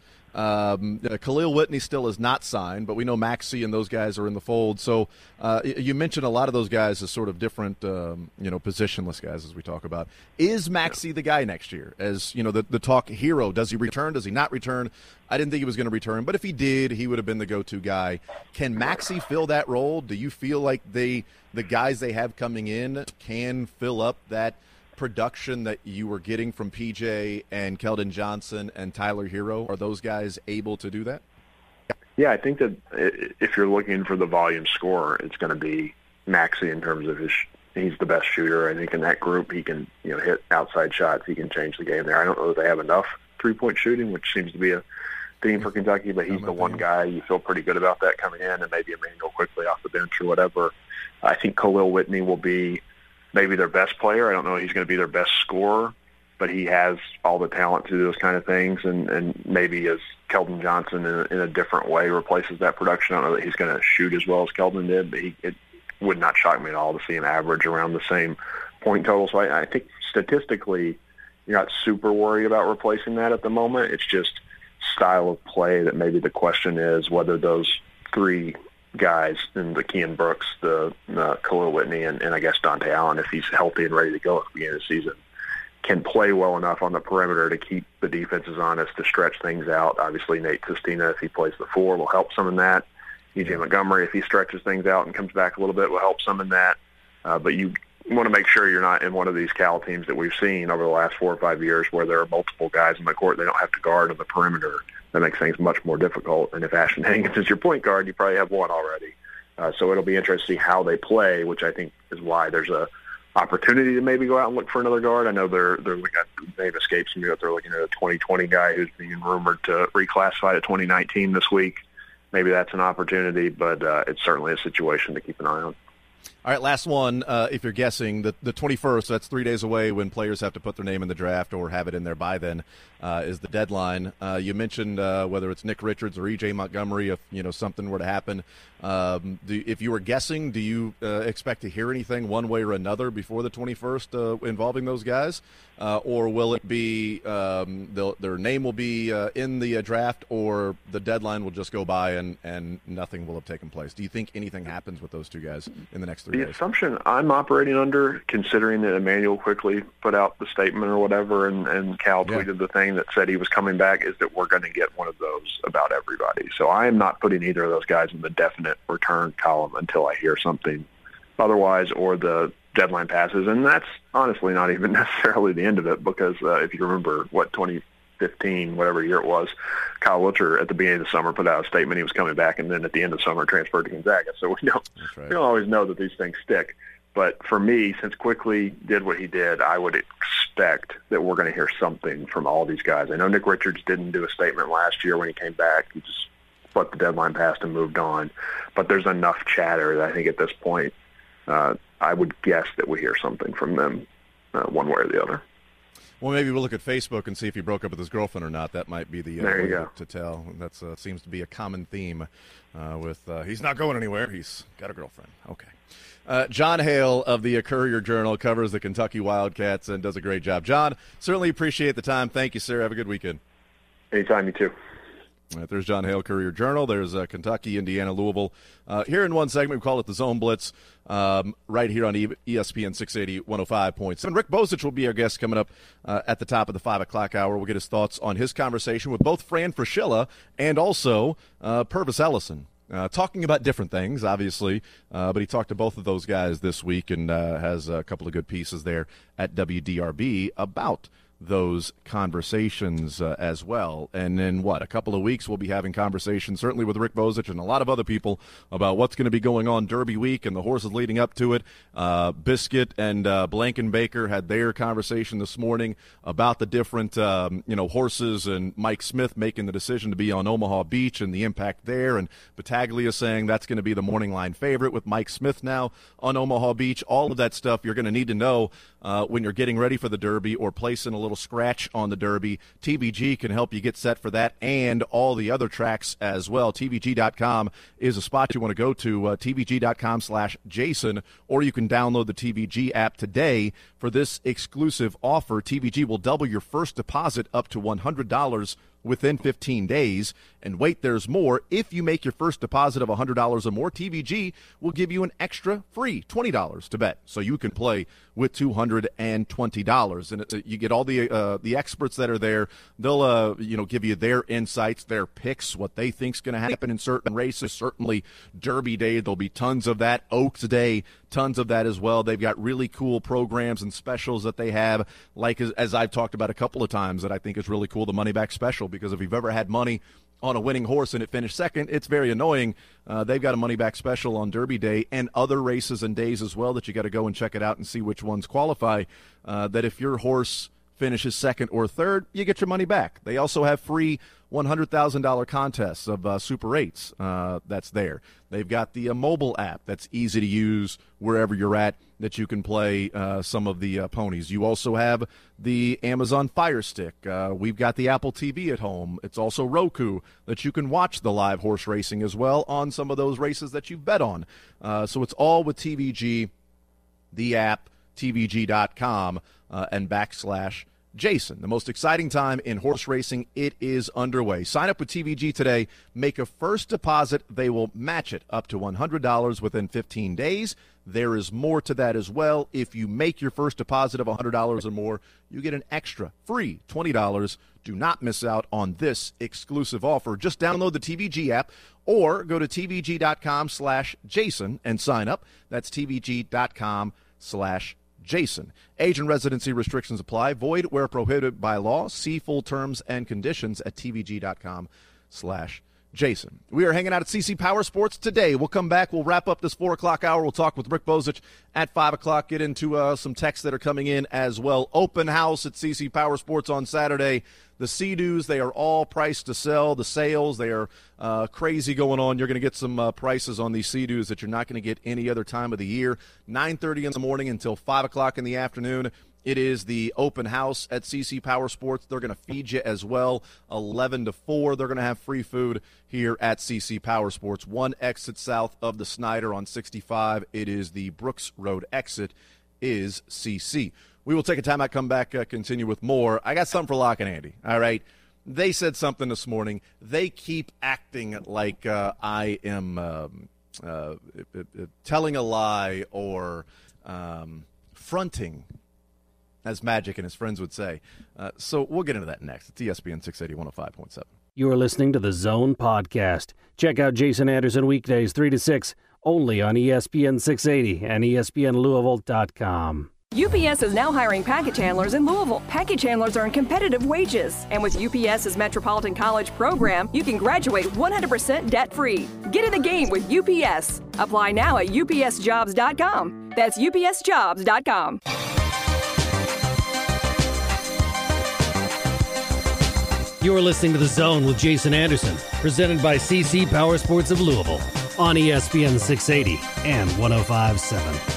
Khalil Whitney still is not signed, but we know Maxey and those guys are in the fold. So you mentioned a lot of those guys as sort of different, positionless guys as we talk about. Is Maxey the guy next year? As, the talk hero, does he return? Does he not return? I didn't think he was going to return, but if he did, he would have been the go-to guy. Can Maxey fill that role? Do you feel like the guys they have coming in can fill up that production that you were getting from PJ and Keldon Johnson and Tyler Hero? Are those guys able to do that? Yeah, I think that if you're looking for the volume scorer, it's going to be Maxey in terms of he's the best shooter. I think in that group he can hit outside shots. He can change the game there. I don't know that they have enough three-point shooting, which seems to be a theme for Kentucky, but he's the one guy you feel pretty good about that coming in, and maybe Emmanuel quickly off the bench or whatever. I think Khalil Whitney will be maybe their best player. I don't know if he's going to be their best scorer, but he has all the talent to do those kind of things, and maybe as Keldon Johnson in a different way replaces that production. I don't know that he's going to shoot as well as Keldon did, but it would not shock me at all to see him average around the same point total. So I think statistically you're not super worried about replacing that at the moment. It's just style of play that maybe the question is whether those three guys in the Keon Brooks, the Khalil Whitney, and I guess Dante Allen, if he's healthy and ready to go at the beginning of the season, can play well enough on the perimeter to keep the defenses honest, to stretch things out. Obviously, Nate Sestina, if he plays the 4, will help some in that. E.J. Montgomery, if he stretches things out and comes back a little bit, will help some in that. But you want to make sure you're not in one of these Cal teams that we've seen over the last 4 or 5 years where there are multiple guys in the court they don't have to guard on the perimeter. That makes things much more difficult. And if Ashton Hagens is your point guard, you probably have one already. So it'll be interesting to see how they play, which I think is why there's a opportunity to maybe go out and look for another guard. I know they're looking at, they've escaped me, but they're looking at a 2020 guy who's being rumored to reclassify to 2019 this week. Maybe that's an opportunity, but it's certainly a situation to keep an eye on. All right, last one. If you're guessing, the 21st, that's 3 days away when players have to put their name in the draft or have it in there by then, is the deadline. You mentioned whether it's Nick Richards or E.J. Montgomery, if something were to happen. If you were guessing, do you expect to hear anything one way or another before the 21st involving those guys? Or will it be their name will be in the draft, or the deadline will just go by and nothing will have taken place? Do you think anything happens with those two guys in the next 3 days? The assumption I'm operating under, considering that Emmanuel quickly put out the statement or whatever, and Cal tweeted the thing that said he was coming back, is that we're going to get one of those about everybody. So I am not putting either of those guys in the definite return column until I hear something otherwise or the deadline passes. And that's honestly not even necessarily the end of it, because if you remember 2015, whatever year it was, Kyle Lutcher at the beginning of the summer put out a statement he was coming back, and then at the end of the summer transferred to Gonzaga. So we don't always know that these things stick. But for me, since Quickly did what he did, I would expect that we're going to hear something from all these guys. I know Nick Richards didn't do a statement last year when he came back. He just let the deadline pass and moved on. But there's enough chatter that I think at this point I would guess that we hear something from them one way or the other. Well, maybe we'll look at Facebook and see if he broke up with his girlfriend or not. That might be the way to tell. That seems to be a common theme with he's not going anywhere. He's got a girlfriend. Okay. John Hale of the Courier-Journal covers the Kentucky Wildcats and does a great job. John, certainly appreciate the time. Thank you, sir. Have a good weekend. Anytime, you too. All right, there's John Hale, Courier-Journal. There's Kentucky, Indiana, Louisville. Here in one segment, we call it the Zone Blitz, right here on ESPN 680, 105.7. Rick Bozich will be our guest coming up at the top of the 5 o'clock hour. We'll get his thoughts on his conversation with both Fran Fraschilla and also Purvis Ellison. Talking about different things, obviously, but he talked to both of those guys this week and has a couple of good pieces there at WDRB about those conversations as well. And in a couple of weeks, we'll be having conversations, certainly with Rick Bozich and a lot of other people, about what's going to be going on Derby week and the horses leading up to it. Biscuit and Blankenbaker had their conversation this morning about the different horses, and Mike Smith making the decision to be on Omaha Beach and the impact there, and Battaglia saying that's going to be the morning line favorite with Mike Smith now on Omaha Beach. All of that stuff you're going to need to know when you're getting ready for the Derby or placing a little scratch on the Derby. TVG can help you get set for that and all the other tracks as well. TVG.com is a spot you want to go to, TVG.com/Jason, or you can download the TVG app today for this exclusive offer. TVG will double your first deposit up to $100 within 15 days. And wait, there's more. If you make your first deposit of $100 or more, TVG will give you an extra free $20 to bet, so you can play with $220. And you get all the experts that are there. They'll give you their insights, their picks, what they think's going to happen in certain races. Certainly Derby Day, there'll be tons of that. Oaks Day, tons of that as well. They've got really cool programs and specials that they have, like as I've talked about a couple of times, that I think is really cool, the money back special, because if you've ever had money on a winning horse and it finished second, it's very annoying. They've got a money back special on Derby Day and other races and days as well that you got to go and check it out and see which ones qualify, that if your horse finishes second or third, you get your money back. They also have free $100,000 contests of Super 8s that's there. They've got the mobile app that's easy to use wherever you're at, that you can play some of the ponies. You also have the Amazon Fire Stick. We've got the Apple TV at home. It's also Roku, that you can watch the live horse racing as well on some of those races that you bet on. So it's all with TVG, the app, TVG.com, and /Jason. The most exciting time in horse racing, it is underway. Sign up with TVG today. Make a first deposit. They will match it up to $100 within 15 days. There is more to that as well. If you make your first deposit of $100 or more, you get an extra free $20. Do not miss out on this exclusive offer. Just download the TVG app or go to TVG.com/Jason and sign up. That's TVG.com/Jason. Age and residency restrictions apply. Void where prohibited by law. See full terms and conditions at TVG.com/Jason. We are hanging out at CC Power Sports today. We'll come back. We'll wrap up this 4 o'clock hour. We'll talk with Rick Bozich at 5 o'clock. Get into some texts that are coming in as well. Open house at CC Power Sports on Saturday. The Sea-Doos, they are all priced to sell. The sales, they are crazy going on. You're going to get some prices on these Sea-Doos that you're not going to get any other time of the year. 9:30 in the morning until 5 o'clock in the afternoon. It is the open house at CC Power Sports. They're going to feed you as well. 11 to 4, they're going to have free food here at CC Power Sports. One exit south of the Snyder on 65. It is the Brooks Road exit is CC. We will take a timeout, come back, continue with more. I got something for Locke and Andy, all right? They said something this morning. They keep acting like I am telling a lie or fronting, as Magic and his friends would say. So we'll get into that next. It's ESPN 680 105.7. You're listening to the Zone Podcast. Check out Jason Anderson weekdays 3 to 6, only on ESPN 680 and ESPNLouisville.com. UPS is now hiring package handlers in Louisville. Package handlers earn competitive wages. And with UPS's Metropolitan College program, you can graduate 100% debt-free. Get in the game with UPS. Apply now at upsjobs.com. That's upsjobs.com. You're listening to The Zone with Jason Anderson, presented by CC Power Sports of Louisville on ESPN 680 and 105.7.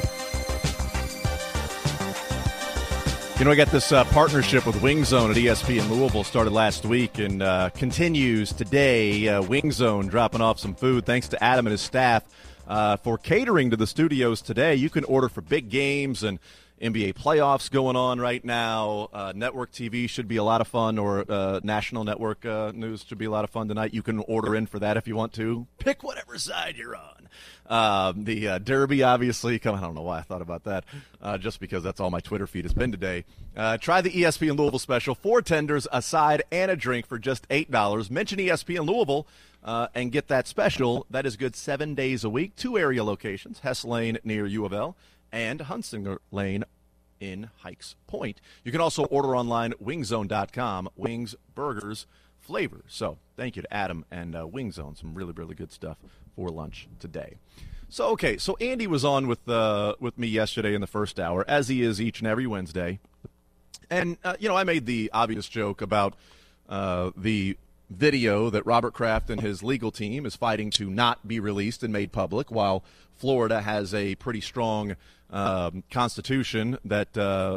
You know, I got this partnership with Wing Zone at ESPN Louisville, started last week and continues today. Wing Zone dropping off some food. Thanks to Adam and his staff for catering to the studios today. You can order for big games and NBA playoffs going on right now. Network TV should be a lot of fun, or national network news should be a lot of fun tonight. You can order in for that if you want to. Pick whatever side you're on. The Derby, obviously, I don't know why I thought about that, just because that's all my Twitter feed has been today. Try the ESPN Louisville special, 4 tenders, a side, and a drink for just $8. Mention ESPN Louisville and get that special. That is good 7 days a week. 2 area locations, Hess Lane near U of L and Hunsinger Lane in Hikes Point. You can also order online, wingzone.com, wings, burgers, flavors. So thank you to Adam and Wingzone. Some really, really good stuff for lunch today. So Andy was on with me yesterday in the first hour, as he is each and every Wednesday. And, I made the obvious joke about the video that Robert Kraft and his legal team is fighting to not be released and made public, while Florida has a pretty strong constitution that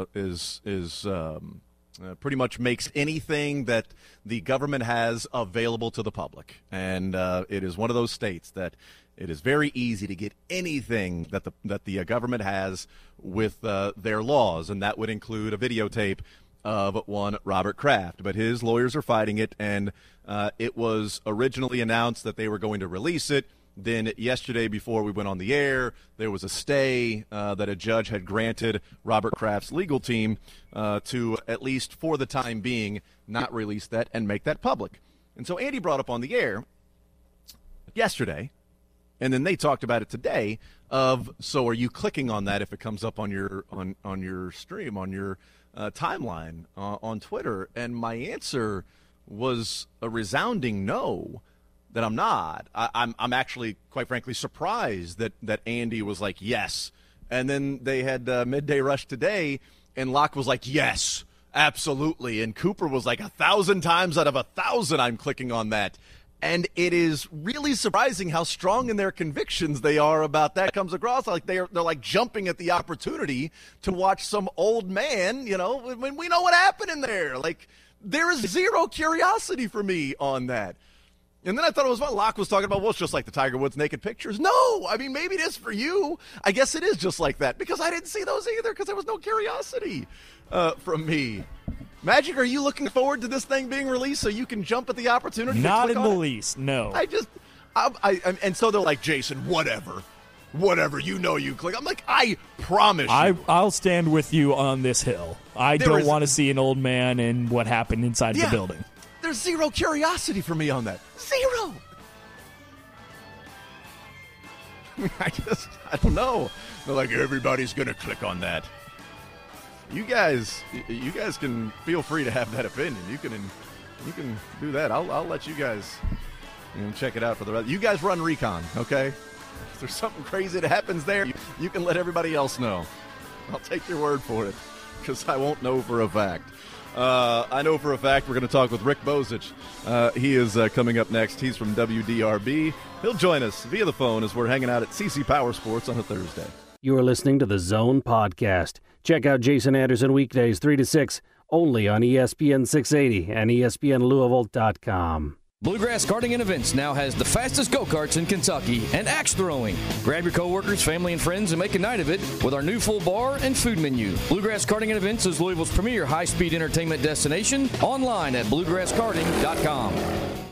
pretty much makes anything that the government has available to the public. And it is one of those states that it is very easy to get anything that the government has with their laws, and that would include a videotape of one Robert Kraft. But his lawyers are fighting it, and it was originally announced that they were going to release it. Then yesterday, before we went on the air, there was a stay that a judge had granted Robert Kraft's legal team to, at least for the time being, not release that and make that public. And so Andy brought up on the air yesterday, and then they talked about it today, so are you clicking on that if it comes up on your stream, on your timeline on Twitter? And my answer was a resounding no. That I'm not. I'm actually, quite frankly, surprised that Andy was like, yes. And then they had Midday Rush today, and Locke was like, yes, absolutely. And Cooper was like, 1,000 times out of 1,000 I'm clicking on that. And it is really surprising how strong in their convictions they are about that. Comes across like they're like jumping at the opportunity to watch some old man, when we know what happened in there. Like, there is zero curiosity for me on that. And then I thought it was what Locke was talking about. Well, it's just like the Tiger Woods naked pictures. No, I mean, maybe it is for you. I guess it is just like that because I didn't see those either because there was no curiosity from me. Magic, are you looking forward to this thing being released so you can jump at the opportunity? Not in the least, no. And so they're like, Jason, whatever, you click. I'm like, I promise you. I'll stand with you on this hill. I don't want to see an old man and what happened inside the building. There's zero curiosity for me on that. Zero. I don't know. They're like, everybody's going to click on that. You guys can feel free to have that opinion. You can do that. I'll let you guys check it out for the rest. You guys run recon, okay? If there's something crazy that happens there, you can let everybody else know. I'll take your word for it because I won't know for a fact. I know for a fact we're going to talk with Rick Bozich. He is coming up next. He's from WDRB. He'll join us via the phone as we're hanging out at CC Power Sports on a Thursday. You are listening to the Zone Podcast. Check out Jason Anderson weekdays 3 to 6, only on ESPN 680 and ESPNLouisville.com. Bluegrass Karting and Events now has the fastest go-karts in Kentucky and axe throwing. Grab your coworkers, family, and friends and make a night of it with our new full bar and food menu. Bluegrass Karting and Events is Louisville's premier high-speed entertainment destination. Online at bluegrasskarting.com.